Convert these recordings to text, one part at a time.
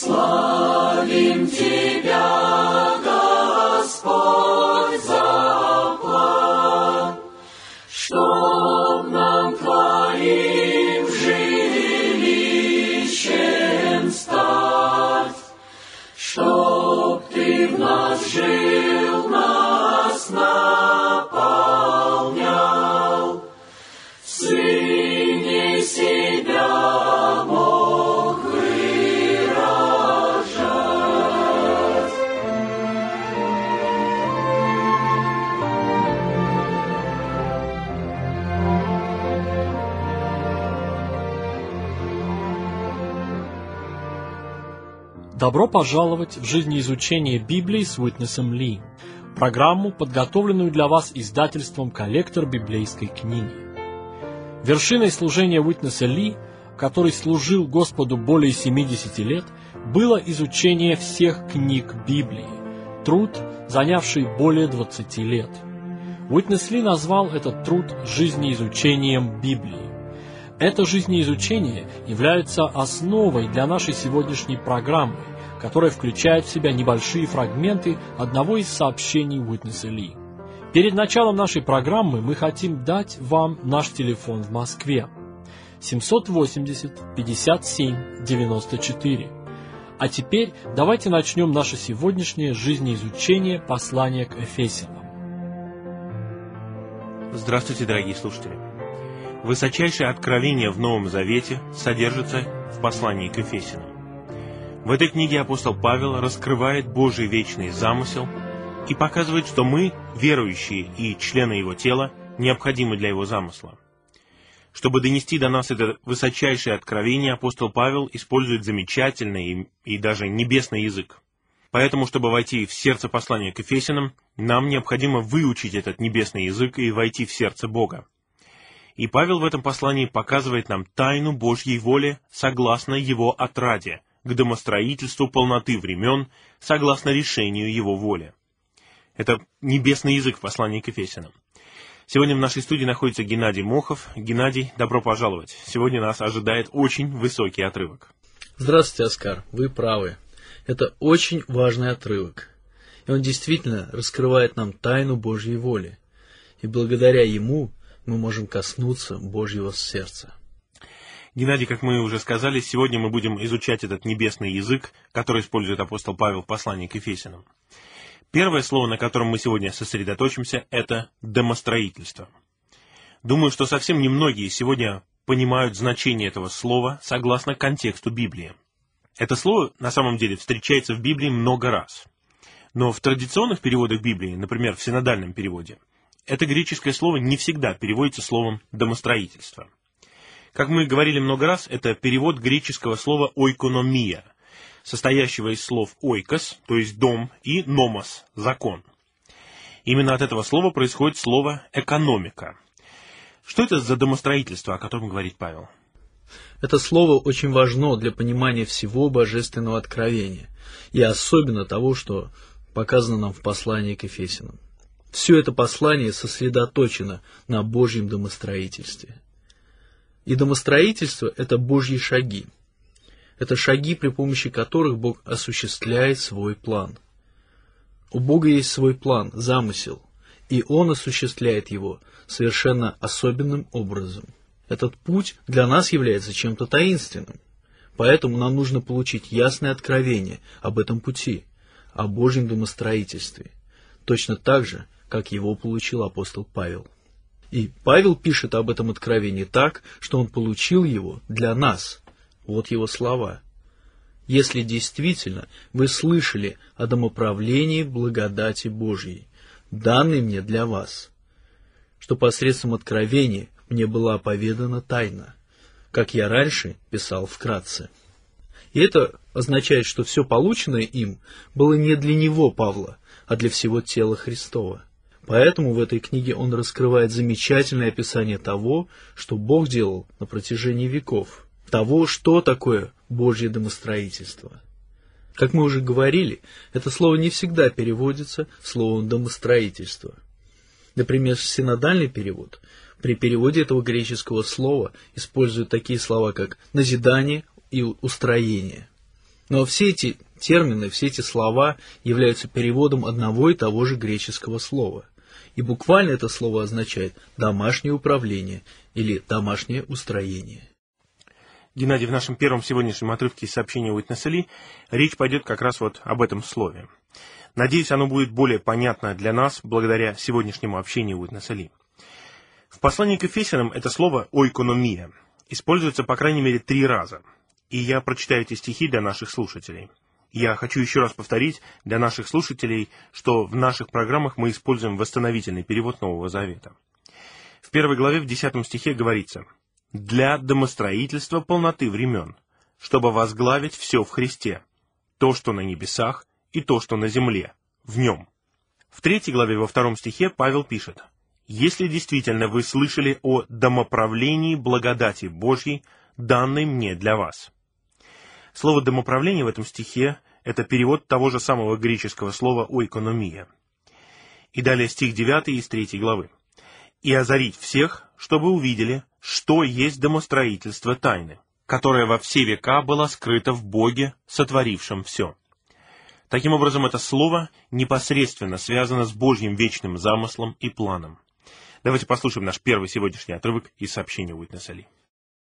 Славим Тебя, Господь, за план, чтоб нам Твоим жилищем стать, чтоб Ты в нас жил, нас наполнял, в Сыне себя мог выражать. Добро пожаловать в жизнеизучение Библии с Уитнесом Ли, программу, подготовленную для вас издательством «Коллектор библейской книги». Вершиной служения Уитнеса Ли, который служил Господу более 70 лет, было изучение всех книг Библии, труд, занявший более 20 лет. Уитнес Ли назвал этот труд жизнеизучением Библии. Это жизнеизучение является основой для нашей сегодняшней программы, которая включает в себя небольшие фрагменты одного из сообщений Уитнеса Ли. Перед началом нашей программы мы хотим дать вам наш телефон в Москве 780-57-94. А теперь давайте начнем наше сегодняшнее жизнеизучение послания к Ефесянам. Здравствуйте, дорогие слушатели! Высочайшее откровение в Новом Завете содержится в послании к Ефесянам. В этой книге апостол Павел раскрывает Божий вечный замысел и показывает, что мы, верующие и члены Его тела, необходимы для Его замысла. Чтобы донести до нас это высочайшее откровение, апостол Павел использует замечательный и даже небесный язык. Поэтому, чтобы войти в сердце послания к Ефесянам, нам необходимо выучить этот небесный язык и войти в сердце Бога. И Павел в этом послании показывает нам тайну Божьей воли согласно Его отраде, к домостроительству полноты времен, согласно решению Его воли. Это небесный язык в послании к Ефесянам. Сегодня в нашей студии находится Геннадий Мохов. Геннадий, добро пожаловать. Сегодня нас ожидает очень высокий отрывок. Здравствуйте, Оскар. Вы правы. Это очень важный отрывок. И он действительно раскрывает нам тайну Божьей воли. И благодаря ему мы можем коснуться Божьего сердца. Геннадий, как мы уже сказали, сегодня мы будем изучать этот небесный язык, который использует апостол Павел в послании к Ефесянам. Первое слово, на котором мы сегодня сосредоточимся, это «домостроительство». Думаю, что совсем немногие сегодня понимают значение этого слова согласно контексту Библии. Это слово на самом деле встречается в Библии много раз. Но в традиционных переводах Библии, например, в синодальном переводе, это греческое слово не всегда переводится словом «домостроительство». Как мы говорили много раз, это перевод греческого слова «ойкономия», состоящего из слов «ойкос», то есть «дом», и «номос», «закон». Именно от этого слова происходит слово «экономика». Что это за домостроительство, о котором говорит Павел? Это слово очень важно для понимания всего божественного откровения, и особенно того, что показано нам в послании к Ефесянам. Все это послание сосредоточено на Божьем домостроительстве. И домостроительство – это Божьи шаги. Это шаги, при помощи которых Бог осуществляет свой план. У Бога есть свой план, замысел, и Он осуществляет его совершенно особенным образом. Этот путь для нас является чем-то таинственным. Поэтому нам нужно получить ясное откровение об этом пути, о Божьем домостроительстве, точно так же, как его получил апостол Павел. И Павел пишет об этом откровении так, что он получил его для нас. Вот его слова. «Если действительно вы слышали о домоправлении благодати Божьей, данной мне для вас, что посредством откровения мне была поведана тайна, как я раньше писал вкратце». И это означает, что все полученное им было не для него, Павла, а для всего тела Христова. Поэтому в этой книге он раскрывает замечательное описание того, что Бог делал на протяжении веков, того, что такое Божье домостроительство. Как мы уже говорили, это слово не всегда переводится словом «домостроительство». Например, синодальный перевод при переводе этого греческого слова используют такие слова, как «назидание» и «устроение». Но все эти термины, все эти слова являются переводом одного и того же греческого слова. И буквально это слово означает «домашнее управление» или «домашнее устроение». Геннадий, в нашем первом сегодняшнем отрывке из сообщения Уитнеса Ли речь пойдет как раз вот об этом слове. Надеюсь, оно будет более понятно для нас благодаря сегодняшнему общению Уитнеса Ли. В послании к Ефесянам это слово «ойкономия» используется по крайней мере 3 раза. И я прочитаю эти стихи для наших слушателей. Я хочу еще раз повторить для наших слушателей, что в наших программах мы используем восстановительный перевод Нового Завета. В 1 главе в 10 стихе говорится: «Для домостроительства полноты времен, чтобы возглавить все в Христе, то, что на небесах, и то, что на земле, в Нем». В 3 главе во 2 стихе Павел пишет: «Если действительно вы слышали о домоправлении благодати Божьей, данной мне для вас». Слово «домоправление» в этом стихе — это перевод того же самого греческого слова «ойкономия». И далее стих 9 из 3 главы. «И озарить всех, чтобы увидели, что есть домостроительство тайны, которая во все века была скрыта в Боге, сотворившем все». Таким образом, это слово непосредственно связано с Божьим вечным замыслом и планом. Давайте послушаем наш первый сегодняшний отрывок из сообщения Уитнеса Ли.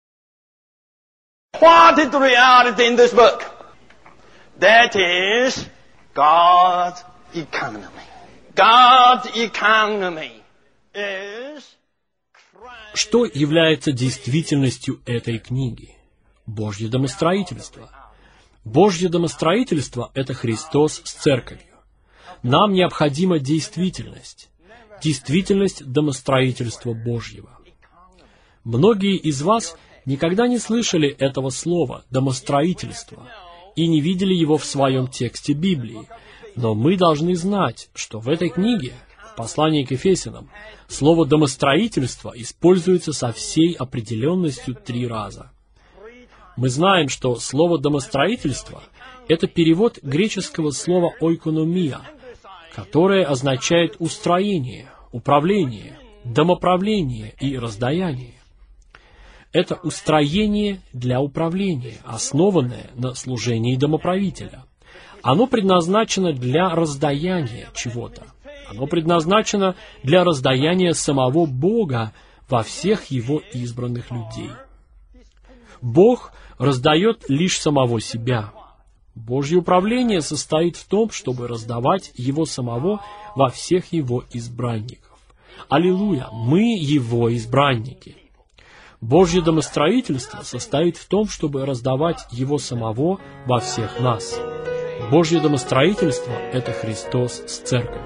What is the reality in this book? That is God's economy. God's economy is Christ. Что является действительностью этой книги? Божье домостроительство. Божье домостроительство – это Христос с Церковью. Нам необходима действительность. Действительность домостроительства Божьего. Многие из вас никогда не слышали этого слова «домостроительство» и не видели его в своем тексте Библии, но мы должны знать, что в этой книге, в послании к Ефесянам, слово «домостроительство» используется со всей определенностью 3 раза. Мы знаем, что слово «домостроительство» — это перевод греческого слова «ойкономия», которое означает устроение, управление, домоправление и раздаяние. Это устроение для управления, основанное на служении домоправителя. Оно предназначено для раздаяния чего-то. Оно предназначено для раздаяния самого Бога во всех Его избранных людей. Бог раздает лишь самого себя. Божье управление состоит в том, чтобы раздавать Его самого во всех Его избранников. Аллилуйя! Мы Его избранники. Божье домостроительство состоит в том, чтобы раздавать Его самого во всех нас. Божье домостроительство – это Христос с Церковью.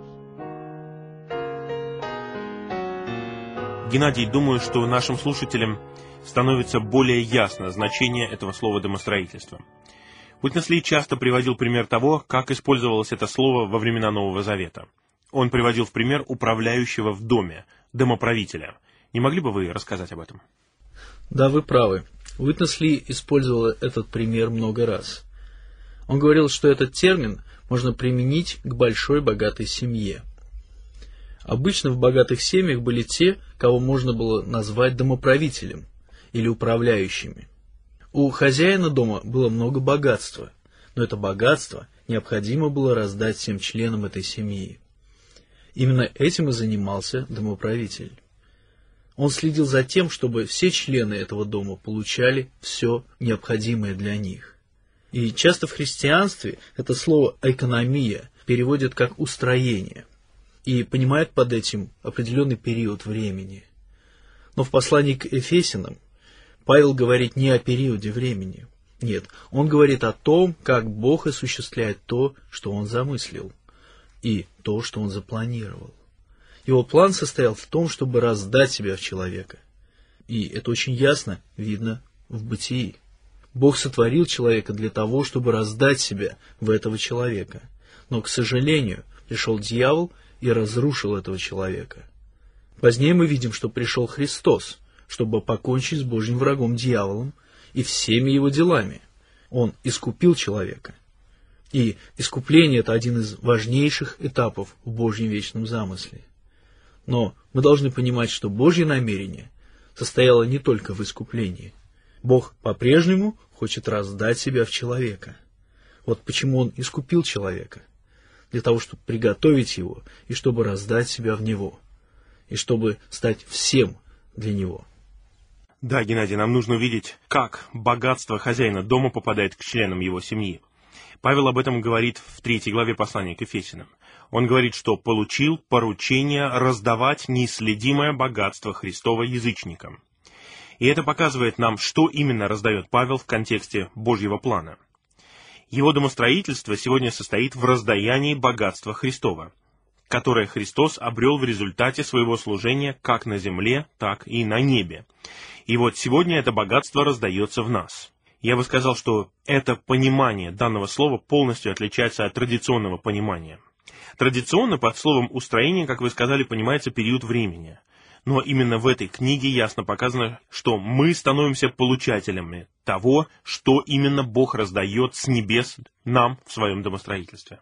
Геннадий, думаю, что нашим слушателям становится более ясно значение этого слова «домостроительство». Уитнес Ли часто приводил пример того, как использовалось это слово во времена Нового Завета. Он приводил в пример управляющего в доме, домоправителя. Не могли бы вы рассказать об этом? Да, вы правы. Уитнес Ли использовал этот пример много раз. Он говорил, что этот термин можно применить к большой богатой семье. Обычно в богатых семьях были те, кого можно было назвать домоправителем или управляющими. У хозяина дома было много богатства, но это богатство необходимо было раздать всем членам этой семьи. Именно этим и занимался домоправитель. Он следил за тем, чтобы все члены этого дома получали все необходимое для них. И часто в христианстве это слово «экономия» переводят как «устроение» и понимают под этим определенный период времени. Но в послании к Ефесянам Павел говорит не о периоде времени. Нет, он говорит о том, как Бог осуществляет то, что Он замыслил, и то, что Он запланировал. Его план состоял в том, чтобы раздать себя в человека. И это очень ясно видно в Бытии. Бог сотворил человека для того, чтобы раздать себя в этого человека. Но, к сожалению, пришел дьявол и разрушил этого человека. Позднее мы видим, что пришел Христос, чтобы покончить с Божьим врагом дьяволом и всеми его делами. Он искупил человека. И искупление – это один из важнейших этапов в Божьем вечном замысле. Но мы должны понимать, что Божье намерение состояло не только в искуплении. Бог по-прежнему хочет раздать себя в человека. Вот почему Он искупил человека. Для того, чтобы приготовить его, и чтобы раздать себя в него, и чтобы стать всем для него. Да, Геннадий, нам нужно увидеть, как богатство хозяина дома попадает к членам его семьи. Павел об этом говорит в 3 главе послания к Ефесянам. Он говорит, что получил поручение раздавать неисследимое богатство Христово язычникам. И это показывает нам, что именно раздает Павел в контексте Божьего плана. Его домостроительство сегодня состоит в раздаянии богатства Христова, которое Христос обрел в результате своего служения как на земле, так и на небе. И вот сегодня это богатство раздается в нас. Я бы сказал, что это понимание данного слова полностью отличается от традиционного понимания. Традиционно под словом «устроение», как вы сказали, понимается период времени. Но именно в этой книге ясно показано, что мы становимся получателями того, что именно Бог раздает с небес нам в своем домостроительстве.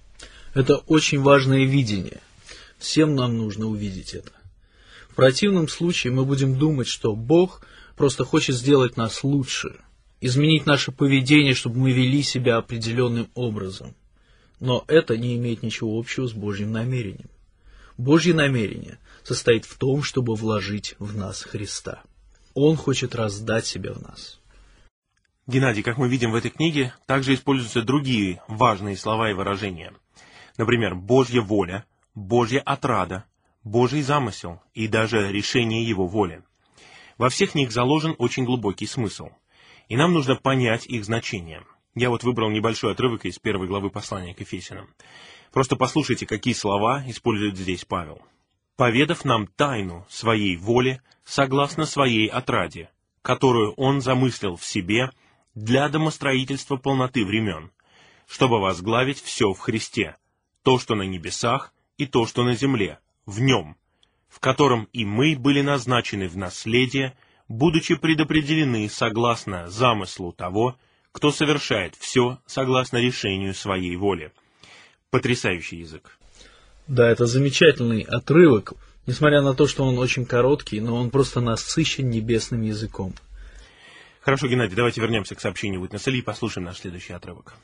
Это очень важное видение. Всем нам нужно увидеть это. В противном случае мы будем думать, что Бог просто хочет сделать нас лучше, изменить наше поведение, чтобы мы вели себя определенным образом. Но это не имеет ничего общего с Божьим намерением. Божье намерение состоит в том, чтобы вложить в нас Христа. Он хочет раздать себя в нас. Геннадий, как мы видим в этой книге, также используются другие важные слова и выражения. Например, Божья воля, Божья отрада, Божий замысел и даже решение Его воли. Во всех них заложен очень глубокий смысл, и нам нужно понять их значение. Я вот выбрал небольшой отрывок из 1 главы послания к Ефесянам. Просто послушайте, какие слова использует здесь Павел. «Поведав нам тайну своей воли, согласно своей отраде, которую Он замыслил в себе для домостроительства полноты времен, чтобы возглавить все в Христе, то, что на небесах, и то, что на земле, в Нем, в котором и мы были назначены в наследие, будучи предопределены согласно замыслу того, кто совершает все согласно решению своей воли». Потрясающий язык. Да, это замечательный отрывок, несмотря на то, что он очень короткий, но он просто насыщен небесным языком. Хорошо, Геннадий, давайте вернемся к сообщению Witness Lee и послушаем наш следующий отрывок.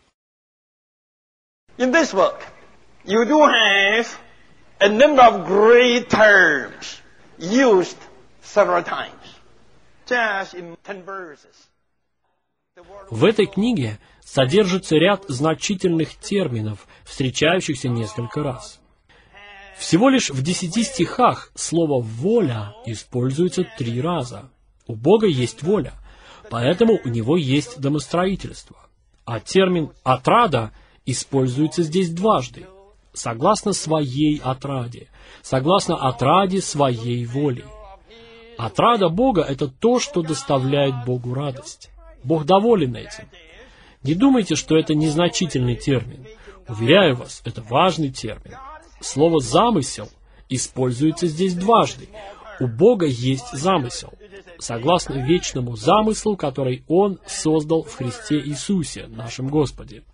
In this book, you do have a number of great terms used several times, just in 10 verses. В этой книге содержится ряд значительных терминов, встречающихся несколько раз. Всего лишь в 10 стихах слово «воля» используется 3 раза. У Бога есть воля, поэтому у Него есть домостроительство. А термин «отрада» используется здесь дважды, согласно своей отраде, согласно отраде своей воли. Отрада Бога – это то, что доставляет Богу радость. Бог доволен этим. Не думайте, что это незначительный термин. Уверяю вас, это важный термин. Слово «замысел» используется здесь дважды. У Бога есть замысел, согласно вечному замыслу, который Он создал в Христе Иисусе, нашем Господе.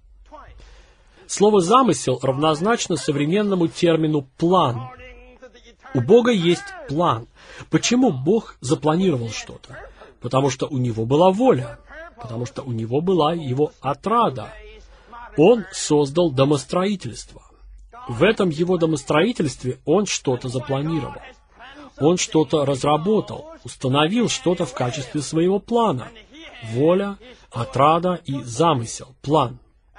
Слово «замысел» равнозначно современному термину «план». У Бога есть план. Почему Бог запланировал что-то? Потому что у Него была воля, потому что у Него была Его отрада. Он создал домостроительство. В этом Его домостроительстве Он что-то запланировал. Он что-то разработал, установил что-то в качестве своего плана. Воля, отрада и замысел, план.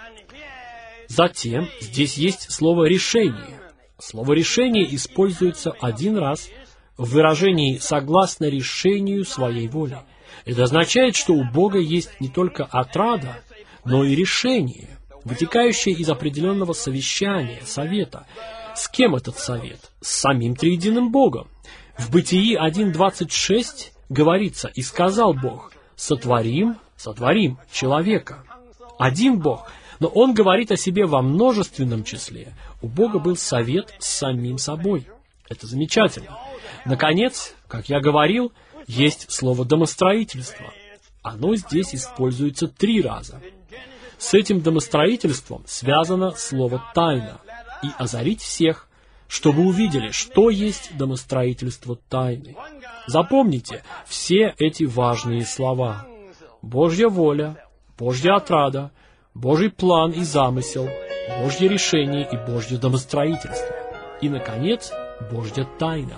Затем здесь есть слово «решение». Слово «решение» используется 1 раз в выражении «согласно решению своей воли». Это означает, что у Бога есть не только отрада, но и решение, вытекающее из определенного совещания, совета. С кем этот совет? С самим триединым Богом. В Бытии 1:26 говорится: «И сказал Бог, сотворим человека». Один Бог, но Он говорит о себе во множественном числе. У Бога был совет с самим собой. Это замечательно. Наконец, как я говорил, есть слово «домостроительство». Оно здесь используется 3 раза. С этим домостроительством связано слово «тайна». И озарить всех, чтобы увидели, что есть домостроительство тайны. Запомните все эти важные слова. Божья воля, Божья отрада, Божий план и замысел, Божье решение и Божье домостроительство. И, наконец, Божья тайна.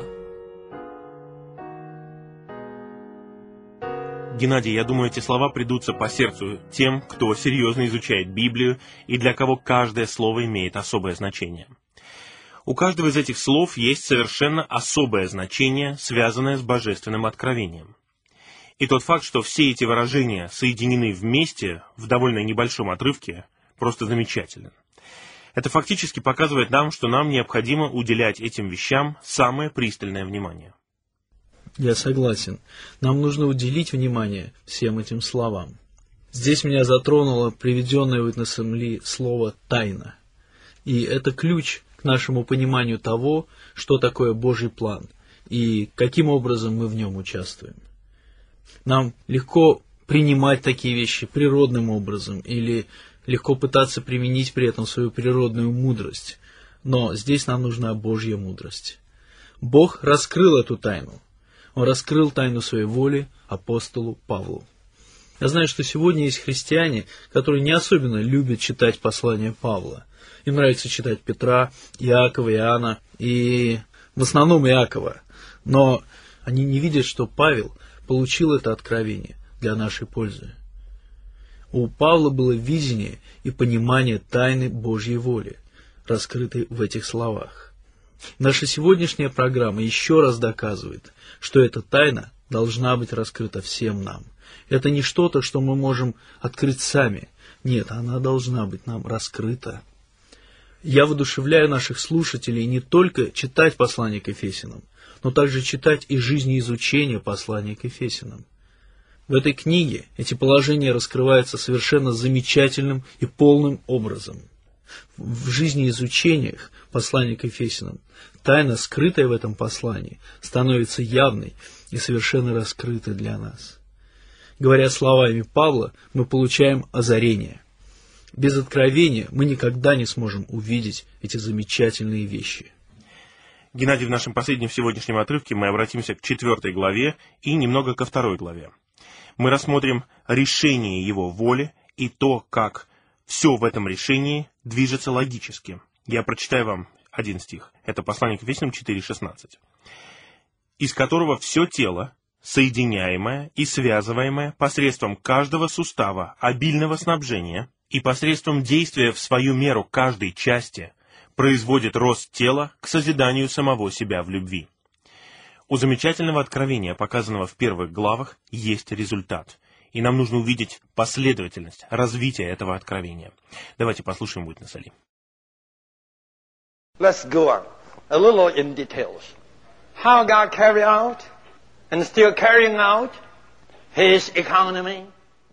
Геннадий, я думаю, эти слова придутся по сердцу тем, кто серьезно изучает Библию и для кого каждое слово имеет особое значение. У каждого из этих слов есть совершенно особое значение, связанное с божественным откровением. И тот факт, что все эти выражения соединены вместе в довольно небольшом отрывке, просто замечателен. Это фактически показывает нам, что нам необходимо уделять этим вещам самое пристальное внимание. Я согласен. Нам нужно уделить внимание всем этим словам. Здесь меня затронуло приведенное Уитнесом Ли слово «тайна». И это ключ к нашему пониманию того, что такое Божий план и каким образом мы в нем участвуем. Нам легко принимать такие вещи природным образом или легко пытаться применить при этом свою природную мудрость. Но здесь нам нужна Божья мудрость. Бог раскрыл эту тайну. Он раскрыл тайну своей воли апостолу Павлу. Я знаю, что сегодня есть христиане, которые не особенно любят читать послания Павла. Им нравится читать Петра, Иакова, Иоанна и в основном Иакова. Но они не видят, что Павел получил это откровение для нашей пользы. У Павла было видение и понимание тайны Божьей воли, раскрытой в этих словах. Наша сегодняшняя программа еще раз доказывает, что эта тайна должна быть раскрыта всем нам. Это не что-то, что мы можем открыть сами. Нет, она должна быть нам раскрыта. Я воодушевляю наших слушателей не только читать послание к Ефесянам, но также читать и жизнеизучение послания к Ефесянам. В этой книге эти положения раскрываются совершенно замечательным и полным образом. В жизнеизучениях послания к Ефесянам тайна, скрытая в этом послании, становится явной и совершенно раскрытой для нас. Говоря словами Павла, мы получаем озарение. Без откровения мы никогда не сможем увидеть эти замечательные вещи. Геннадий, в нашем последнем сегодняшнем отрывке мы обратимся к 4 главе и немного ко 2 главе. Мы рассмотрим решение его воли и то, как все в этом решении движется логически. Я прочитаю вам один стих. Это послание к Ефесянам 4:16. «Из которого все тело, соединяемое и связываемое посредством каждого сустава обильного снабжения и посредством действия в свою меру каждой части, производит рост тела к созиданию самого себя в любви». У замечательного откровения, показанного в первых главах, есть результат. И нам нужно увидеть последовательность развития этого откровения. Давайте послушаем Уитнеса Ли. Let's go on a little in details. How God carried out and still carrying out His economy.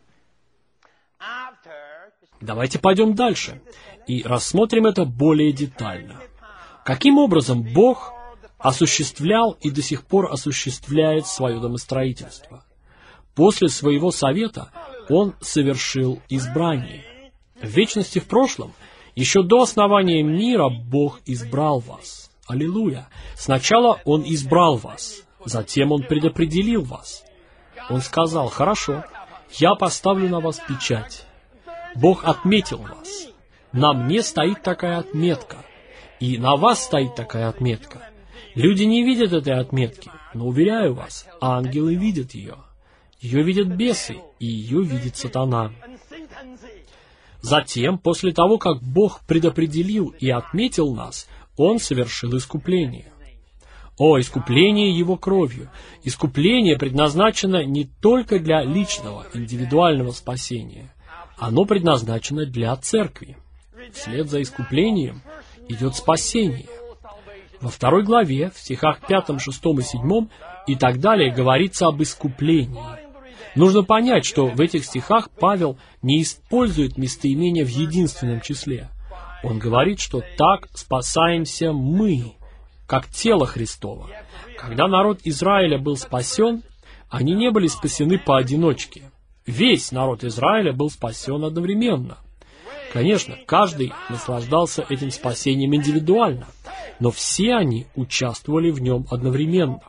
Давайте пойдем дальше и рассмотрим это более детально. Каким образом Бог осуществлял и до сих пор осуществляет свое домостроительство? После своего совета Он совершил избрание. В вечности в прошлом, еще до основания мира, Бог избрал вас. Аллилуйя! Сначала Он избрал вас, затем Он предопределил вас. Он сказал: «Хорошо, я поставлю на вас печать». Бог отметил вас. На мне стоит такая отметка, и на вас стоит такая отметка. Люди не видят этой отметки, но, уверяю вас, ангелы видят ее. Ее видят бесы, и ее видит сатана. Затем, после того, как Бог предопределил и отметил нас, Он совершил искупление. О, искупление Его кровью! Искупление предназначено не только для личного, индивидуального спасения. Оно предназначено для церкви. Вслед за искуплением идет спасение. Во 2 главе, в стихах 5, 6 и 7 и так далее говорится об искуплении. Нужно понять, что в этих стихах Павел не использует местоимение в единственном числе. Он говорит, что так спасаемся мы, как тело Христово. Когда народ Израиля был спасен, они не были спасены поодиночке. Весь народ Израиля был спасен одновременно. Конечно, каждый наслаждался этим спасением индивидуально, но все они участвовали в нем одновременно.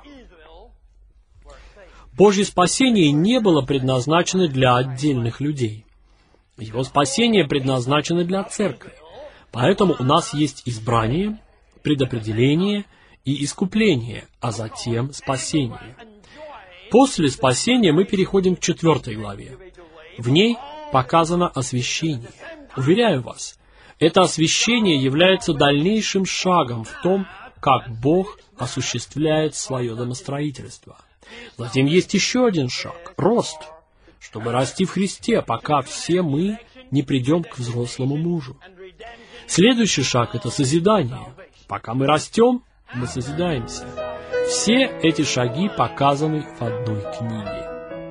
Божье спасение не было предназначено для отдельных людей. Его спасение предназначено для церкви. Поэтому у нас есть избрание, предопределение и искупление, а затем спасение. После спасения мы переходим к 4 главе. В ней показано освящение. Уверяю вас, это освящение является дальнейшим шагом в том, как Бог осуществляет свое домостроительство. Затем есть еще один шаг – рост, чтобы расти в Христе, пока все мы не придем к взрослому мужу. Следующий шаг – это созидание. Пока мы растем, мы созидаемся. Все эти шаги показаны в одной книге.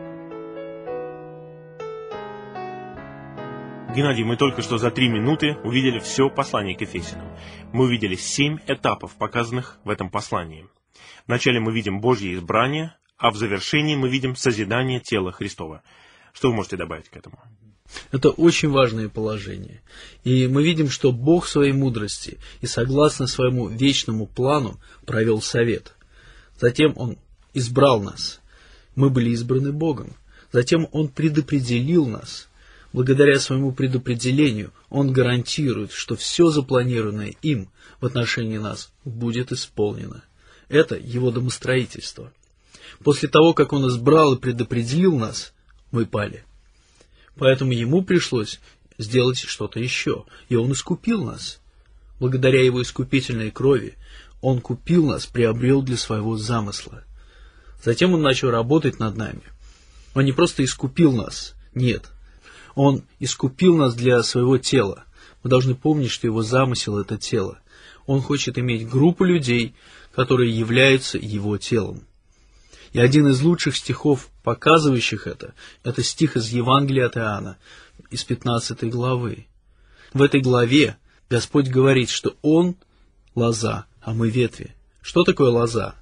Геннадий, мы только что за 3 минуты увидели все послание к Ефесянам. Мы увидели 7 этапов, показанных в этом послании. Вначале мы видим Божье избрание, а в завершении мы видим созидание тела Христова. Что вы можете добавить к этому? Это очень важное положение. И мы видим, что Бог в своей мудрости и согласно своему вечному плану провел совет. Затем Он избрал нас. Мы были избраны Богом. Затем Он предопределил нас. Благодаря своему предопределению Он гарантирует, что все запланированное им в отношении нас будет исполнено. Это Его домостроительство. После того, как Он избрал и предопределил нас, мы пали. Поэтому Ему пришлось сделать что-то еще, и Он искупил нас. Благодаря Его искупительной крови Он купил нас, приобрел для своего замысла. Затем Он начал работать над нами. Он не просто искупил нас, нет. Он искупил нас для своего тела. Мы должны помнить, что Его замысел – это тело. Он хочет иметь группу людей, которые являются Его телом. И один из лучших стихов, показывающих это стих из Евангелия от Иоанна, из 15 главы. В этой главе Господь говорит, что Он – лоза, а мы ветви. Что такое лоза?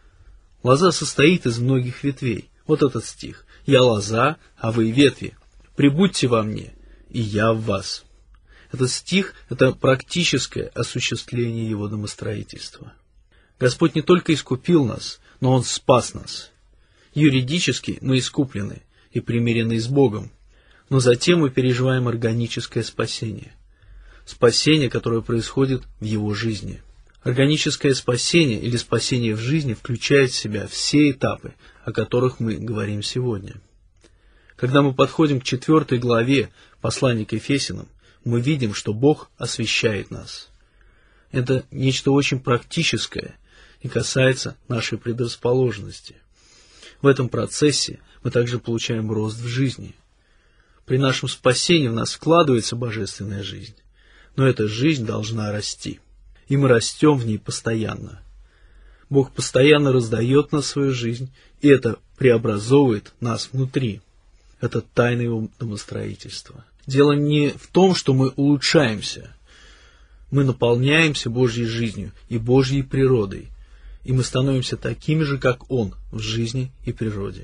Лоза состоит из многих ветвей. Вот этот стих. «Я лоза, а вы ветви. Прибудьте во мне, и я в вас». Этот стих – это практическое осуществление Его домостроительства. Господь не только искупил нас, но Он спас нас. Юридически мы искуплены и примирены с Богом, но затем мы переживаем органическое спасение. Спасение, которое происходит в Его жизни. Органическое спасение или спасение в жизни включает в себя все этапы, о которых мы говорим сегодня. Когда мы подходим к 4 главе послания к Ефесянам, мы видим, что Бог освящает нас. Это нечто очень практическое и касается нашей предрасположенности. В этом процессе мы также получаем рост в жизни. При нашем спасении в нас вкладывается божественная жизнь, но эта жизнь должна расти, и мы растем в ней постоянно. Бог постоянно раздает нам свою жизнь, и это преобразовывает нас внутри. Это тайна Его домостроительства. Дело не в том, что мы улучшаемся. Мы наполняемся Божьей жизнью и Божьей природой, и мы становимся такими же, как Он, в жизни и природе.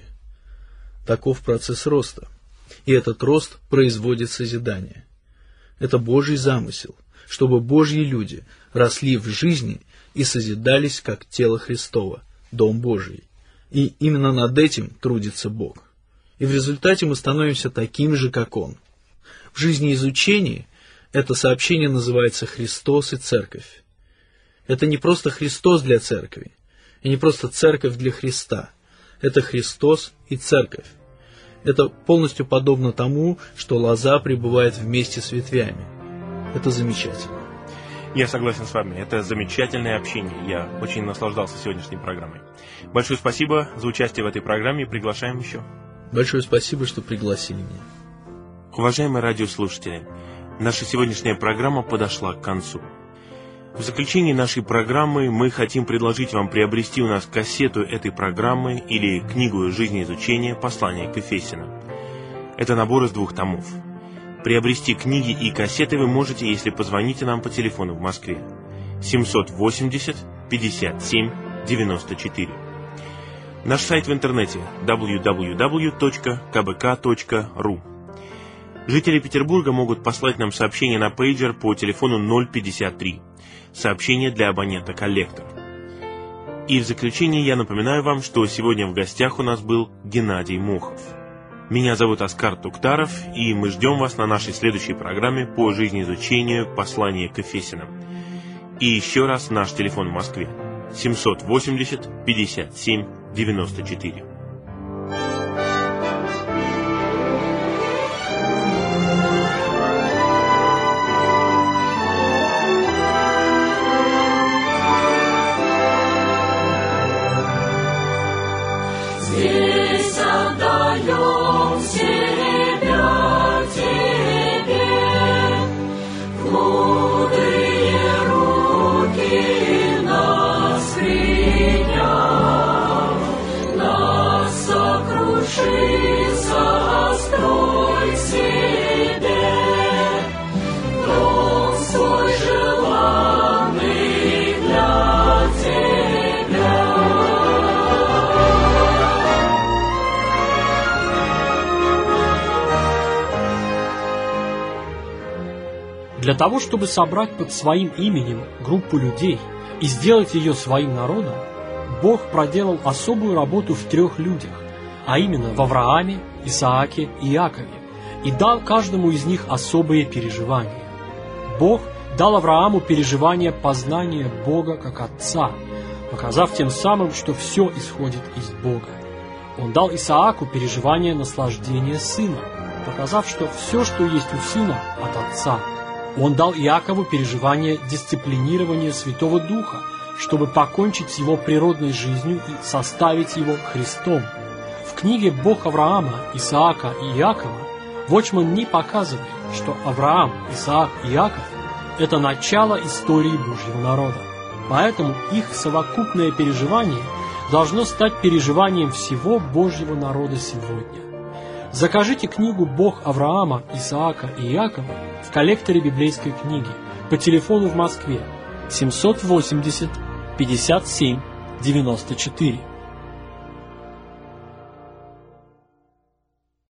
Таков процесс роста. И этот рост производит созидание. Это Божий замысел, чтобы Божьи люди росли в жизни и созидались, как тело Христово, Дом Божий. И именно над этим трудится Бог. И в результате мы становимся такими же, как Он. В жизнеизучении это сообщение называется «Христос и Церковь». Это не просто Христос для Церкви, и не просто Церковь для Христа. Это Христос и Церковь. Это полностью подобно тому, что лоза пребывает вместе с ветвями. Это замечательно. Я согласен с вами. Это замечательное общение. Я очень наслаждался сегодняшней программой. Большое спасибо за участие в этой программе. Приглашаем еще. Большое спасибо, что пригласили меня. Уважаемые радиослушатели, наша сегодняшняя программа подошла к концу. В заключении нашей программы мы хотим предложить вам приобрести у нас кассету этой программы или книгу жизнеизучения «Послание к Ефесянам». Это набор из 2 томов. Приобрести книги и кассеты вы можете, если позвоните нам по телефону в Москве 780 57 94. Наш сайт в интернете www.kbk.ru. Жители Петербурга могут послать нам сообщение на пейджер по телефону 053. Сообщение для абонента «Коллектор». И в заключение я напоминаю вам, что сегодня в гостях у нас был Геннадий Мохов. Меня зовут Оскар Туктаров, и мы ждем вас на нашей следующей программе по жизнеизучению послания к Ефесянам. И еще раз наш телефон в Москве 780 57 94. Здесь отдаем себя Тебе, в мудрые руки нас приняв, нас сокруши, сострой себе, дом свой желанный для Тебя. Для того, чтобы собрать под своим именем группу людей и сделать ее своим народом, Бог проделал особую работу в 3 людях, а именно в Аврааме, Исааке и Иакове, и дал каждому из них особые переживания. Бог дал Аврааму переживание познания Бога как Отца, показав тем самым, что все исходит из Бога. Он дал Исааку переживание наслаждения сына, показав, что все, что есть у сына, от Отца. Он дал Иакову переживание дисциплинирования Святого Духа, чтобы покончить с его природной жизнью и составить его Христом. В книге «Бог Авраама, Исаака и Иакова» Watchman Nee показывает, что Авраам, Исаак и Иаков – это начало истории Божьего народа. Поэтому их совокупное переживание должно стать переживанием всего Божьего народа сегодня. Закажите книгу «Бог Авраама, Исаака и Иакова» в коллекторе библейской книги по телефону в Москве 780 57 94.